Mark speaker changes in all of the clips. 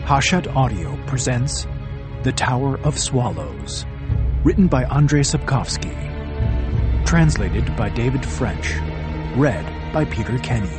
Speaker 1: Hachette Audio presents The Tower of Swallows, written by Andrzej Sapkowski, translated by David French, read by Peter Kenny.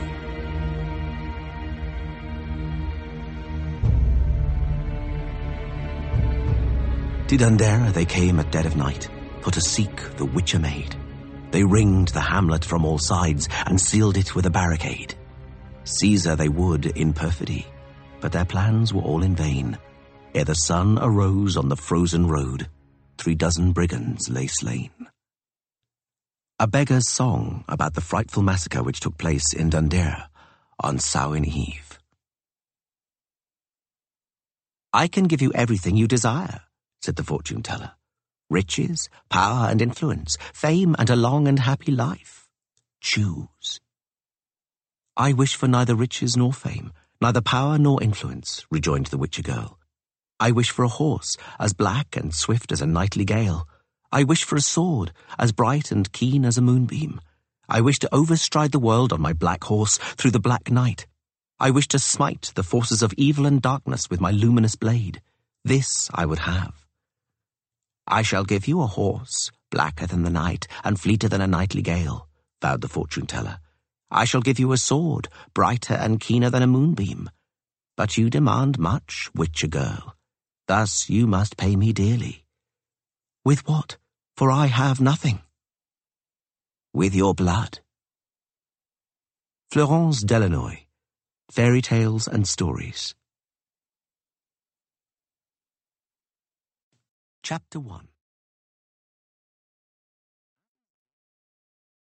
Speaker 2: To Dundera they came at dead of night, for to seek the Witcher Maid. They ringed the hamlet from all sides, and sealed it with a barricade. Caesar they would in perfidy, but their plans were all in vain. Ere the sun arose on the frozen road, 36 brigands lay slain. A beggar's song about the frightful massacre which took place in Dundera on Samhain Eve. "I can give you everything you desire," said the fortune-teller. "Riches, power and influence, fame and a long and happy life. Choose." "I wish for neither riches nor fame, neither power nor influence," rejoined the Witcher girl. "I wish for a horse as black and swift as a nightly gale. I wish for a sword as bright and keen as a moonbeam. I wish to overstride the world on my black horse through the black night. I wish to smite the forces of evil and darkness with my luminous blade. This I would have." "I shall give you a horse, blacker than the night and fleeter than a nightly gale," vowed the fortune-teller. "I shall give you a sword, brighter and keener than a moonbeam. But you demand much, Witcher girl. Thus you must pay me dearly." "With what? For I have nothing." "With your blood." Florence Delanoy, Fairy Tales and Stories. Chapter 1.